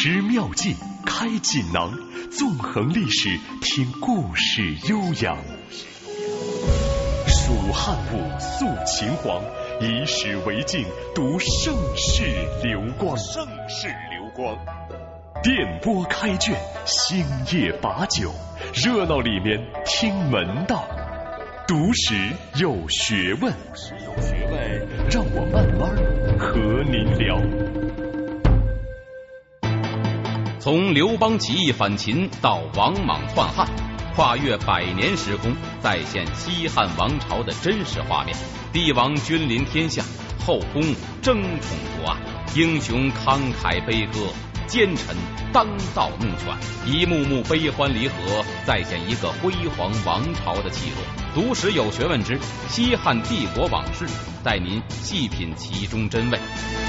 识妙计，开锦囊，纵横历史，听故事悠扬。蜀汉武，肃秦皇，以史为镜，读盛世流光。电波开卷，星夜把酒，热闹里面听门道。读史有学问，让我慢慢和您聊。 从刘邦起义反秦到王莽篡汉，跨越100年时空，再现西汉王朝的真实画面。帝王君临天下，后宫争宠夺爱，英雄慷慨悲歌，奸臣当道弄权，一幕幕悲欢离合，再现一个辉煌王朝的起落。读史有学问之西汉帝国往事，带您细品其中真味。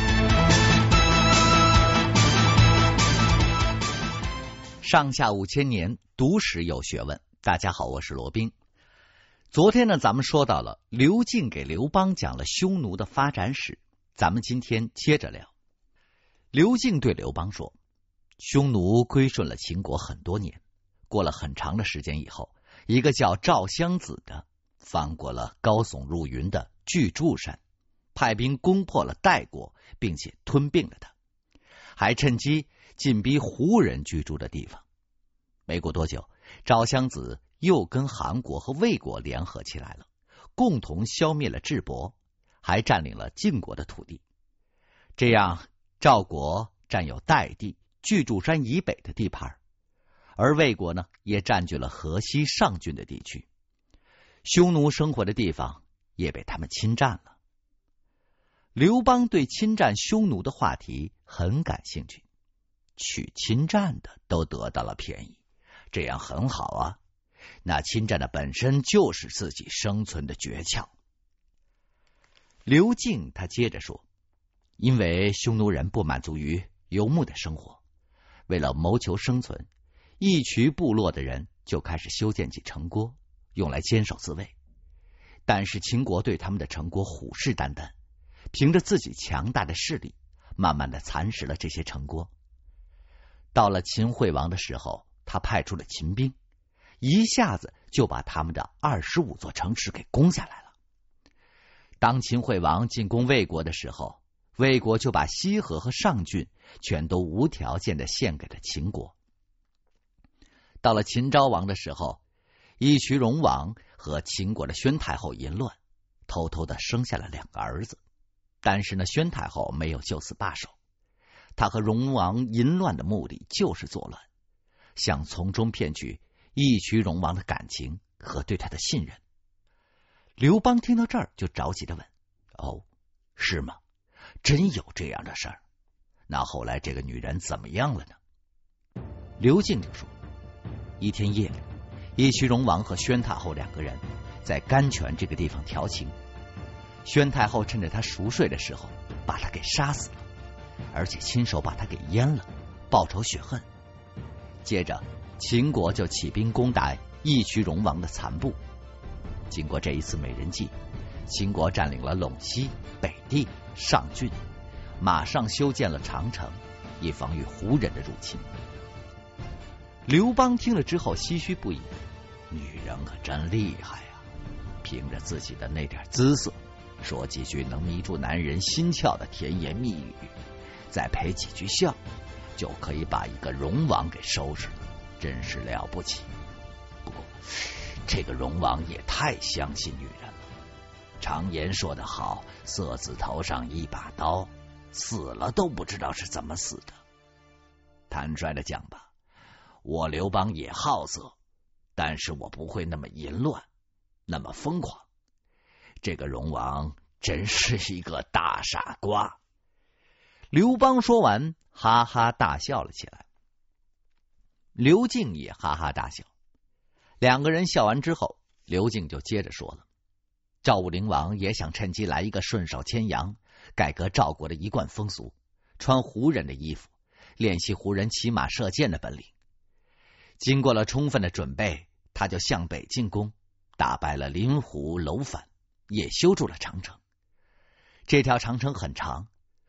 上下5000年，读史有学问。大家好，我是罗宾。昨天呢，咱们说到了刘敬给刘邦讲了匈奴的发展史，咱们今天接着聊。刘敬对刘邦说，匈奴归顺了秦国很多年，过了很长的时间以后，一个叫赵襄子的翻过了高耸入云的巨柱山，派兵攻破了代国，并且吞并了他，还趁机进逼胡人居住的地方。没过多久，赵襄子又跟韩国和魏国联合起来了，共同消灭了智伯，还占领了晋国的土地。这样，赵国占有代地、巨柱山以北的地盘，而魏国呢，也占据了河西上郡的地区。匈奴生活的地方也被他们侵占了。刘邦对侵占匈奴的话题很感兴趣，去侵占的都得到了便宜，这样很好啊。那侵占的本身就是自己生存的诀窍。刘敬他接着说，因为匈奴人不满足于游牧的生活，为了谋求生存，一群部落的人就开始修建起城郭，用来坚守自卫。但是秦国对他们的城郭虎视眈眈，凭着自己强大的势力，慢慢的蚕食了这些城郭。到了秦惠王的时候，他派出了秦兵，一下子就把他们的25座城池给攻下来了。当秦惠王进攻魏国的时候，魏国就把西河和上郡全都无条件的献给了秦国。到了秦昭王的时候，义渠荣王和秦国的宣太后淫乱，偷偷的生下了2个儿子。但是呢，宣太后没有就此罢手，他和荣王淫乱的目的就是作乱，想从中骗取义渠荣王的感情和对他的信任。刘邦听到这儿就着急的问，哦，是吗？真有这样的事儿？那后来这个女人怎么样了呢？刘敬就说，一天夜里，义渠荣王和宣太后2个人在甘泉这个地方调情，宣太后趁着他熟睡的时候把他给杀死了，而且亲手把他给阉了，报仇雪恨。接着秦国就起兵攻打义渠荣王的残部。经过这一次美人计，秦国占领了陇西、北地、上郡，马上修建了长城，以防御胡人的入侵。刘邦听了之后唏嘘不已，女人可真厉害啊，凭着自己的那点姿色，说几句能迷住男人心窍的甜言蜜语，再赔几句笑，就可以把一个荣王给收拾了，真是了不起。不过这个荣王也太相信女人了。常言说得好，色字头上一把刀，死了都不知道是怎么死的。坦率的讲吧，我刘邦也好色，但是我不会那么淫乱，那么疯狂。这个荣王真是一个大傻瓜。刘邦说完，哈哈大笑了起来。刘敬也哈哈大笑。2个人笑完之后，刘敬就接着说了，赵武灵王也想趁机来一个顺手牵羊，改革赵国的一贯风俗，穿胡人的衣服，练习胡人骑马射箭的本领。经过了充分的准备，他就向北进攻，打败了临胡、楼烦，也修筑了长城。这条长城很长，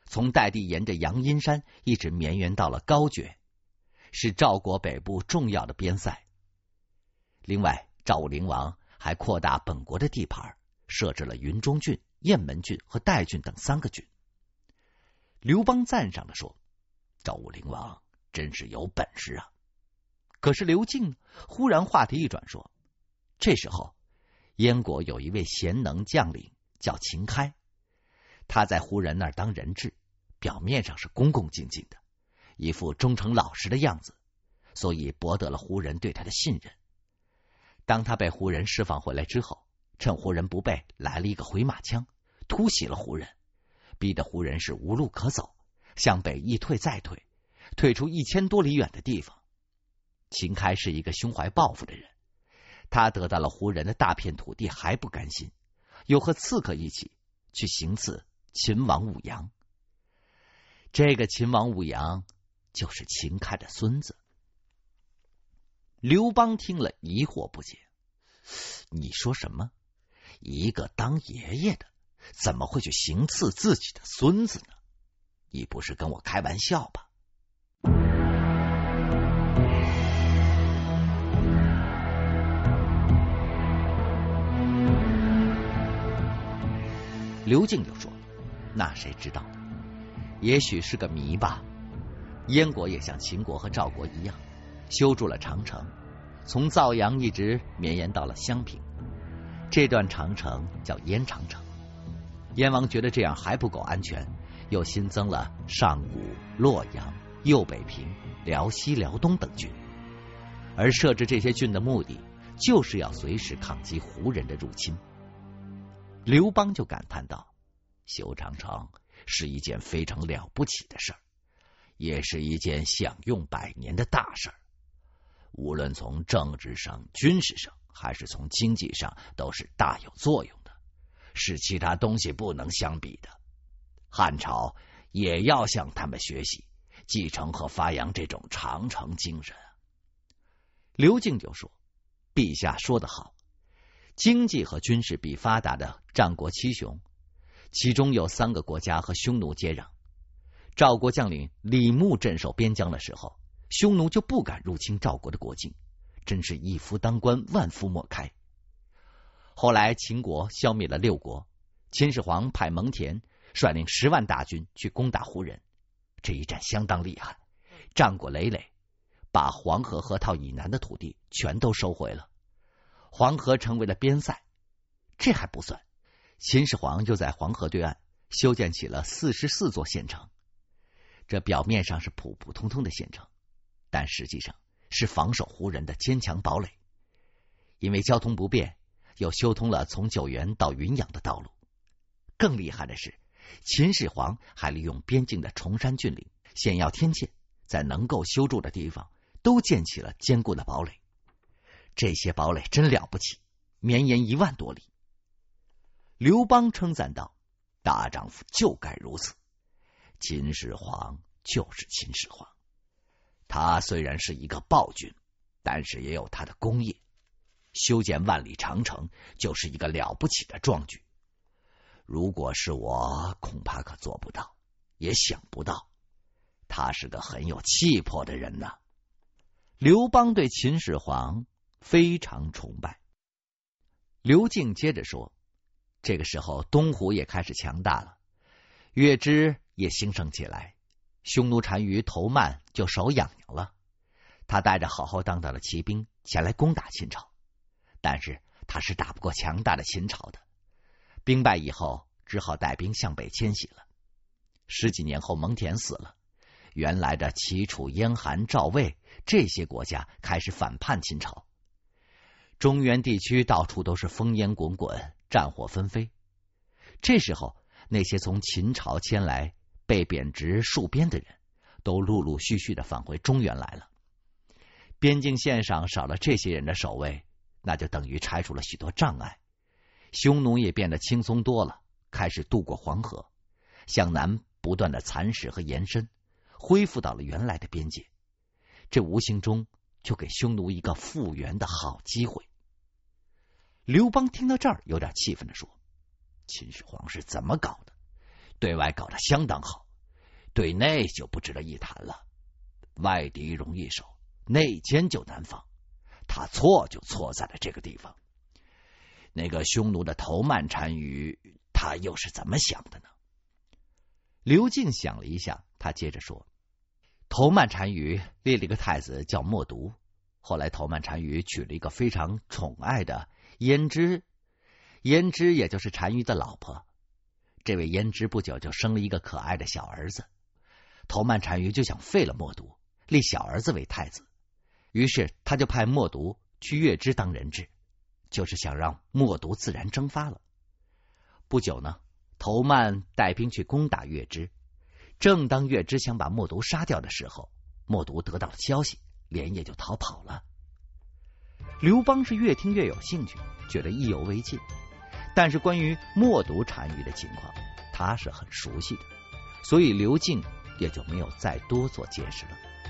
从代地沿着阳阴山一直绵延到了高觉，是赵国北部重要的边塞。另外，赵武灵王还扩大本国的地盘，设置了云中郡、雁门郡和代郡等3个郡。刘邦赞赏地说：“赵武灵王真是有本事啊！”可是刘敬忽然话题一转说：“这时候，燕国有一位贤能将领叫秦开，他在胡人那儿当人质，表面上是恭恭敬敬的，一副忠诚老实的样子，所以博得了胡人对他的信任。当他被胡人释放回来之后，趁胡人不备，来了一个回马枪，突袭了胡人，逼得胡人是无路可走，向北一退再退，退出1000多里远的地方。秦开是一个胸怀抱负的人，他得到了胡人的大片土地还不甘心，又和刺客一起去行刺秦王武阳。这个秦王武阳就是秦开的孙子。刘邦听了疑惑不解：“你说什么？一个当爷爷的怎么会去行刺自己的孙子呢？你不是跟我开玩笑吧？”刘敬就说：“那谁知道呢？也许是个谜吧。燕国也像秦国和赵国一样，修筑了长城，从枣阳一直绵延到了襄平。这段长城叫燕长城。燕王觉得这样还不够安全，又新增了上谷、洛阳、右北平、辽西、辽东等郡。而设置这些郡的目的，就是要随时抗击胡人的入侵。”刘邦就感叹道：“修长城是一件非常了不起的事儿，也是一件享用100年的大事儿。无论从政治上、军事上，还是从经济上，都是大有作用的，是其他东西不能相比的。汉朝也要向他们学习，继承和发扬这种长城精神。”刘敬就说：“陛下说得好，经济和军事比发达的战国7雄，其中有3个国家和匈奴接壤。赵国将领李牧镇守边疆的时候，匈奴就不敢入侵赵国的国境，真是一夫当关，万夫莫开。后来秦国消灭了6国，秦始皇派蒙恬率领10万大军去攻打胡人，这一战相当厉害，战果累累，把黄河河套以南的土地全都收回了，黄河成为了边塞。这还不算，秦始皇又在黄河对岸修建起了44座县城。这表面上是普普通通的县城，但实际上是防守胡人的坚强堡垒。因为交通不便，又修通了从九原到云阳的道路。更厉害的是，秦始皇还利用边境的崇山峻岭、险要天堑，在能够修筑的地方都建起了坚固的堡垒。这些堡垒真了不起，绵延1万多里。刘邦称赞道：“大丈夫就该如此。秦始皇就是秦始皇，他虽然是一个暴君，但是也有他的功业。修建万里长城就是一个了不起的壮举。如果是我，恐怕可做不到，也想不到。他是个很有气魄的人呐。”刘邦对秦始皇非常崇拜。刘敬接着说：“这个时候东胡也开始强大了，月支也兴盛起来，匈奴单于头曼就手痒痒了。他带着好浩荡荡的骑兵前来攻打秦朝，但是他是打不过强大的秦朝的。兵败以后，只好带兵向北迁徙了。10几年后，蒙恬死了，原来的齐、楚、燕、韩、赵、魏这些国家开始反叛秦朝。中原地区到处都是烽烟滚滚，战火纷飞。这时候，那些从秦朝迁来被贬值戍边的人，都陆陆续续的返回中原来了。边境线上少了这些人的守卫，那就等于拆除了许多障碍。匈奴也变得轻松多了，开始渡过黄河，向南不断的蚕食和延伸，恢复到了原来的边界。这无形中就给匈奴一个复原的好机会。刘邦听到这儿有点气愤地说：“秦始皇是怎么搞的？对外搞得相当好， 对内就不值得一谈了。外敌容易守，内奸就难防。他错就错在了这个地方。那个匈奴的头曼单于，他又是怎么想的呢？刘敬想了一下，他接着说：头曼单于立了一个太子叫默毒，后来头曼单于娶了一个非常宠爱的胭脂，胭脂也就是单于的老婆。这位胭脂不久就生了一个可爱的小儿子，头曼单于就想废了默毒，立小儿子为太子，于是他就派默毒去月支当人质，就是想让默毒自然蒸发了。不久呢，头曼带兵去攻打月支，正当月支想把默毒杀掉的时候，默毒得到了消息，连夜就逃跑了。刘邦是越听越有兴趣，觉得意犹未尽，但是关于默毒单于的情况他是很熟悉的，所以刘敬也就没有再多做解释了。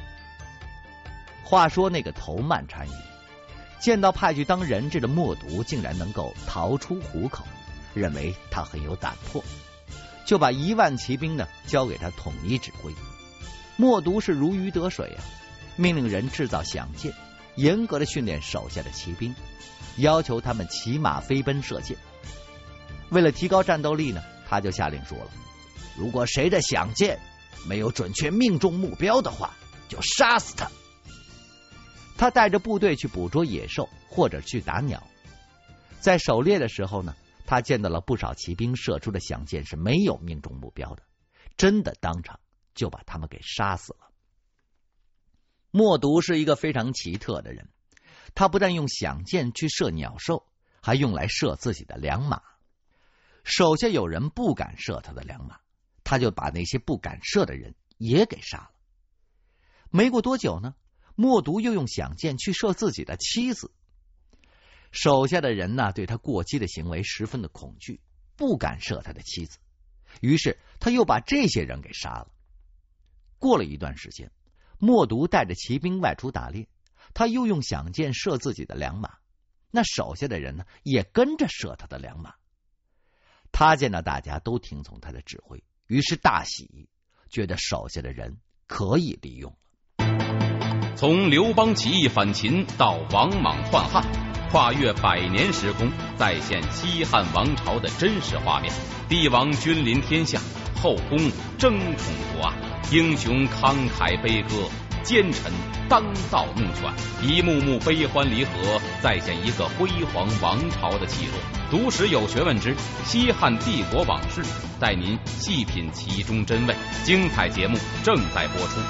话说那个头曼单于见到派去当人质的默毒竟然能够逃出虎口，认为他很有胆魄，就把1万骑兵呢交给他统一指挥。默毒是如鱼得水啊，命令人制造响箭，严格的训练手下的骑兵，要求他们骑马飞奔射箭。为了提高战斗力呢，他就下令说了，如果谁的响箭没有准确命中目标的话，就杀死他。他带着部队去捕捉野兽或者去打鸟，在狩猎的时候呢，他见到了不少骑兵射出的响箭是没有命中目标的，真的当场就把他们给杀死了。默毒是一个非常奇特的人，他不但用响箭去射鸟兽，还用来射自己的良马。手下有人不敢射他的良马，他就把那些不敢射的人也给杀了。没过多久呢，默毒又用响箭去射自己的妻子。手下的人呢，对他过激的行为十分的恐惧，不敢射他的妻子，于是他又把这些人给杀了。过了一段时间，默毒带着骑兵外出打猎，他又用响箭射自己的良马，那手下的人呢，也跟着射他的良马。他见到大家都听从他的指挥，于是大喜，觉得手下的人可以利用了。 从刘邦起义反秦到王莽篡汉，跨越100年时空，再现西汉王朝的真实画面。帝王君临天下，后宫争宠不阿，英雄慷慨悲歌，奸臣当道弄权，一幕幕悲欢离合，再现一个辉煌王朝的气若。读史有学问之西汉帝国往事，带您细品其中真味。精彩节目正在播出。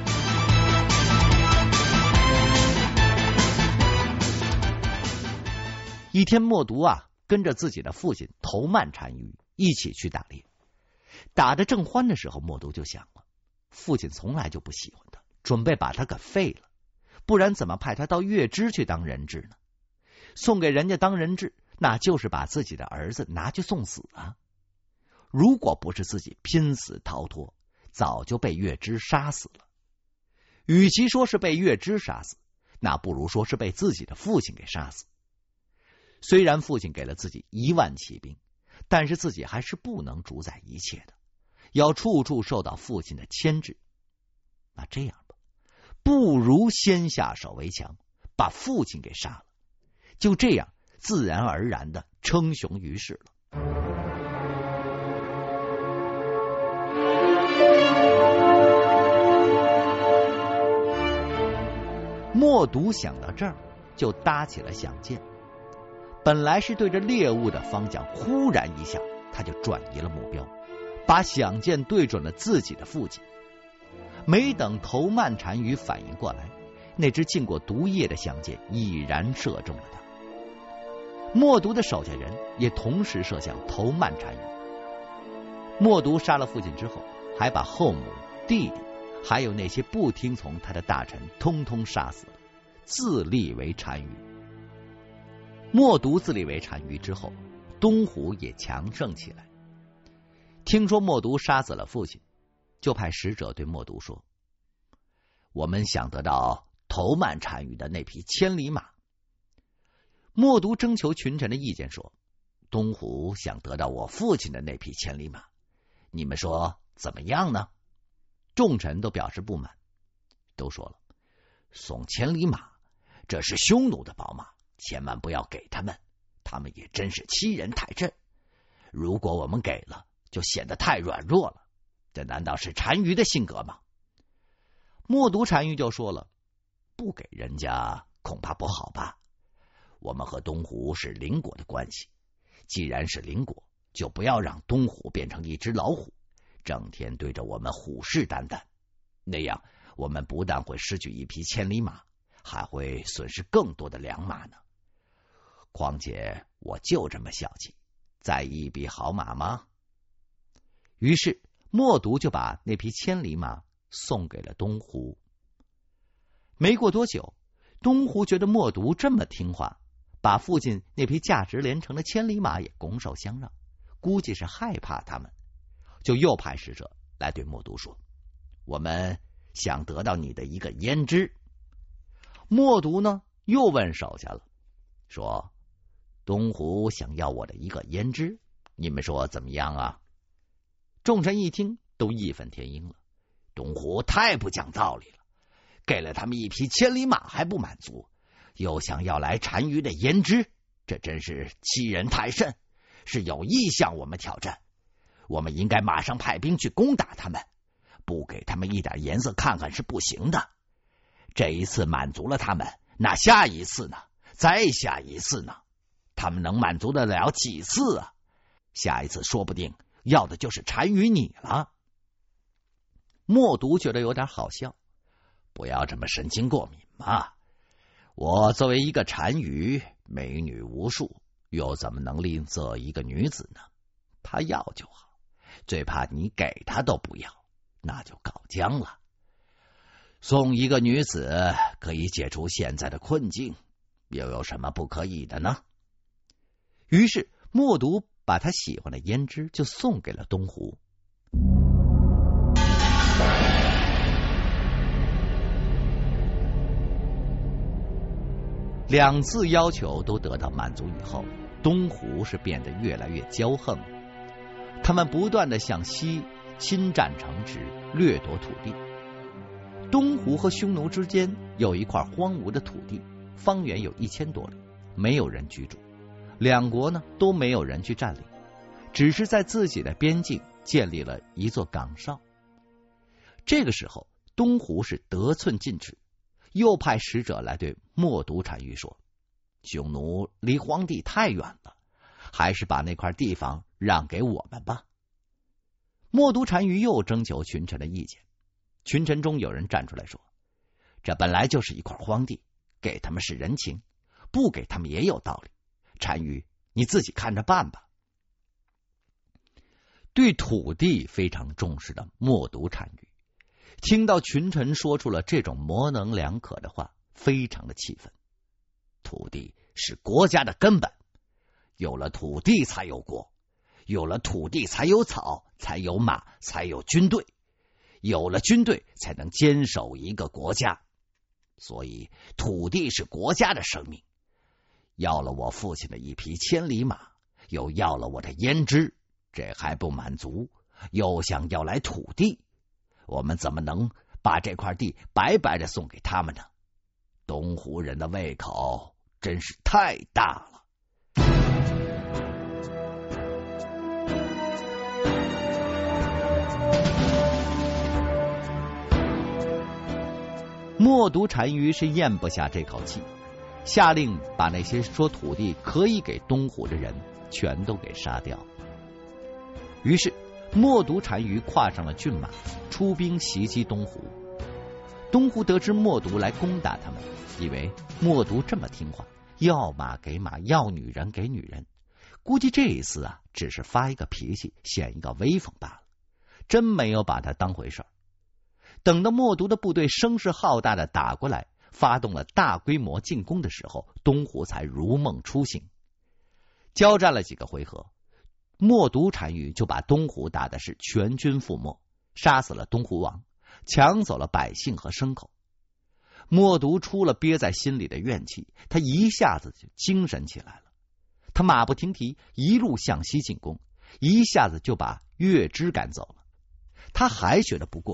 一天，默毒跟着自己的父亲头曼单于一起去打猎，打得正欢的时候，默毒就想了，父亲从来就不喜欢他，准备把他给废了，不然怎么派他到月支去当人质呢？送给人家当人质，那就是把自己的儿子拿去送死啊！如果不是自己拼死逃脱，早就被月支杀死了。与其说是被月支杀死，那不如说是被自己的父亲给杀死。虽然父亲给了自己1万骑兵，但是自己还是不能主宰一切的，要处处受到父亲的牵制。那这样吧，不如先下手为强，把父亲给杀了，就这样自然而然的称雄于世了。默毒想到这儿，就搭起了响箭。本来是对着猎物的方向，忽然一下他就转移了目标，把响箭对准了自己的父亲。没等头曼单于反应过来，那只浸过毒液的响箭已然射中了他。默毒的手下人也同时射向头曼单于。默毒杀了父亲之后，还把后母、弟弟还有那些不听从他的大臣通通杀死了，自立为单于。默毒自立为单于之后，东胡也强盛起来。听说默毒杀死了父亲，就派使者对默毒说，我们想得到头曼单于的那匹千里马。默毒征求群臣的意见说，东胡想得到我父亲的那匹千里马，你们说怎么样呢？ 众臣都表示不满，都说了，送千里马，这是匈奴的宝马，千万不要给他们，他们也真是欺人太甚。如果我们给了，就显得太软弱了，这难道是单于的性格吗？冒顿单于就说了，不给人家恐怕不好吧？我们和东胡是邻国的关系，既然是邻国，就不要让东胡变成一只老虎，整天对着我们虎视眈眈，那样我们不但会失去一匹千里马，还会损失更多的良马呢。况且我就这么小气，在意一匹好马吗？于是冒顿就把那匹千里马送给了东胡。没过多久，东胡觉得冒顿这么听话，把附近那匹价值连城的千里马也拱手相让，估计是害怕他们，就又派使者来对冒顿说，我们想得到你的一个胭脂。冒顿呢又问手下了，说东胡想要我的一个胭脂，你们说怎么样啊？众臣一听都义愤填膺了，东胡太不讲道理了，给了他们一匹千里马还不满足，又想要来单于的胭脂，这真是欺人太甚，是有意向我们挑战。我们应该马上派兵去攻打他们，不给他们一点颜色看看是不行的。这一次满足了他们，那下一次呢？再下一次呢？他们能满足得了几次啊？下一次说不定要的就是单于你了。冒顿觉得有点好笑，不要这么神经过敏嘛！我作为一个单于，美女无数，又怎么能吝啬一个女子呢？她要就好，最怕你给她都不要，那就搞僵了。送一个女子可以解除现在的困境，又有什么不可以的呢？于是冒顿把他喜欢的胭脂就送给了东胡。两次要求都得到满足以后，东胡是变得越来越骄横，他们不断的向西侵占城池，掠夺土地。东胡和匈奴之间有一块荒芜的土地，方圆有1000多里，没有人居住，两国呢都没有人去占领，只是在自己的边境建立了一座岗哨。这个时候东胡是得寸进尺，又派使者来对冒顿单于说，匈奴离荒地太远了，还是把那块地方让给我们吧。冒顿单于又征求群臣的意见，群臣中有人站出来说，这本来就是一块荒地，给他们是人情，不给他们也有道理，单于你自己看着办吧。对土地非常重视的冒顿单于听到群臣说出了这种模棱两可的话，非常的气愤。土地是国家的根本，有了土地才有国，有了土地才有草，才有马，才有军队，有了军队才能坚守一个国家。所以土地是国家的生命。要了我父亲的一匹千里马，又要了我的胭脂，这还不满足，又想要来土地，我们怎么能把这块地白白的送给他们呢？东胡人的胃口真是太大了。冒顿单于是咽不下这口气，下令把那些说土地可以给东胡的人全都给杀掉。于是冒顿单于跨上了骏马，出兵袭击东胡。东胡得知冒顿来攻打他们，以为冒顿这么听话，要马给马，要女人给女人，估计这一次只是发一个脾气，显一个威风罢了，真没有把他当回事儿。等到冒顿的部队声势浩大的打过来，发动了大规模进攻的时候，东胡才如梦初醒。交战了几个回合，冒顿单于就把东胡打的是全军覆没，杀死了东胡王，抢走了百姓和牲口。冒顿出了憋在心里的怨气，他一下子就精神起来了。他马不停蹄，一路向西进攻，一下子就把乐之赶走了。他还觉得不过瘾，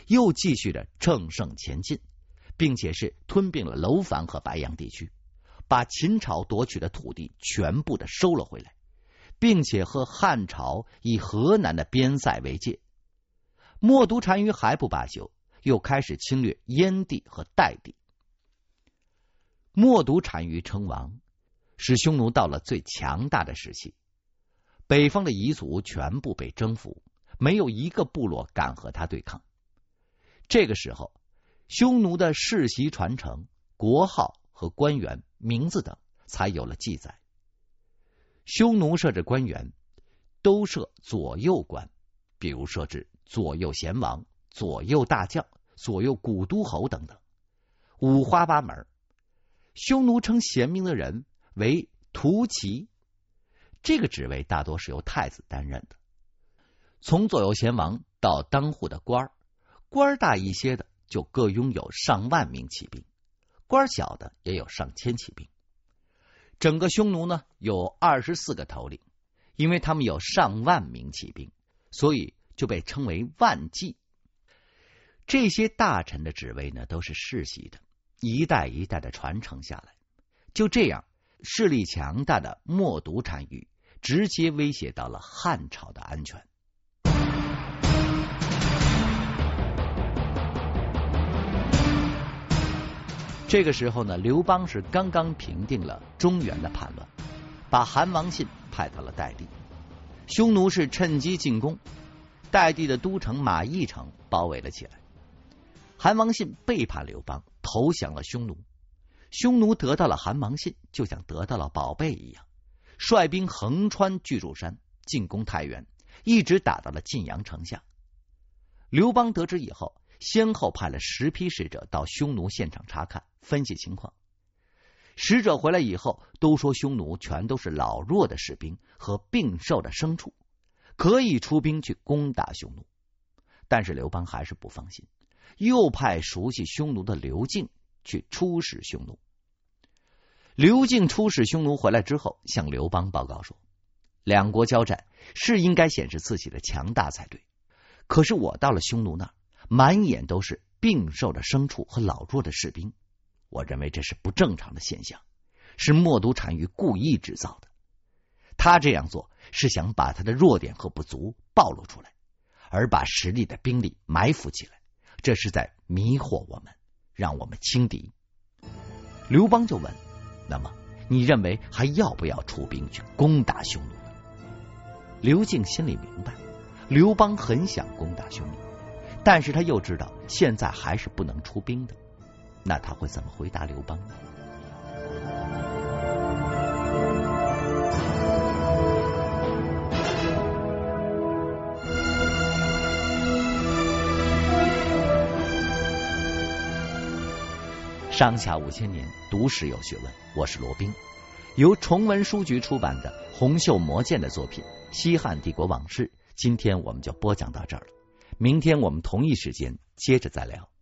又继续着乘胜前进，并且是吞并了楼烦和白杨地区，把秦朝夺取的土地全部的收了回来，并且和汉朝以河南的边塞为界。冒顿单于还不罢休，又开始侵略燕地和代地。冒顿单于称王，使匈奴到了最强大的时期。北方的彝族全部被征服，没有一个部落敢和他对抗。这个时候，匈奴的世袭传承、国号和官员名字等才有了记载。匈奴设置官员都设左右官，比如设置左右贤王、左右大将、左右古都侯等等，五花八门。匈奴称贤明的人为屠骑，这个职位大多是由太子担任的。从左右贤王到当户的官儿大一些的就各拥有上万名骑兵，官小的也有上千骑兵。整个匈奴呢有24个头领，因为他们有上万名骑兵，所以就被称为万骑。这些大臣的职位呢都是世袭的，一代一代的传承下来。就这样，势力强大的冒顿单于直接威胁到了汉朝的安全。这个时候呢，刘邦是刚刚平定了中原的叛乱，把韩王信派到了代地。匈奴是趁机进攻，代地的都城马邑城包围了起来。韩王信背叛刘邦，投降了匈奴。匈奴得到了韩王信，就像得到了宝贝一样，率兵横穿巨鹿山，进攻太原，一直打到了晋阳城下。刘邦得知以后，先后派了10批使者到匈奴现场查看，分析情况。使者回来以后，都说匈奴全都是老弱的士兵和病瘦的牲畜，可以出兵去攻打匈奴。但是刘邦还是不放心，又派熟悉匈奴的刘敬去出使匈奴。刘敬出使匈奴回来之后，向刘邦报告说，两国交战是应该显示自己的强大才对，可是我到了匈奴那儿，满眼都是病瘦的牲畜和老弱的士兵，我认为这是不正常的现象，是冒顿单于故意制造的。他这样做是想把他的弱点和不足暴露出来，而把实力的兵力埋伏起来，这是在迷惑我们，让我们轻敌。刘邦就问，那么你认为还要不要出兵去攻打匈奴呢？刘敬心里明白，刘邦很想攻打匈奴，但是他又知道现在还是不能出兵的，那他会怎么回答刘邦呢？上下5000年，读史有学问，我是罗宾。由崇文书局出版的洪秀魔剑的作品《西汉帝国往事》，今天我们就播讲到这儿了。明天我们同一时间接着再聊。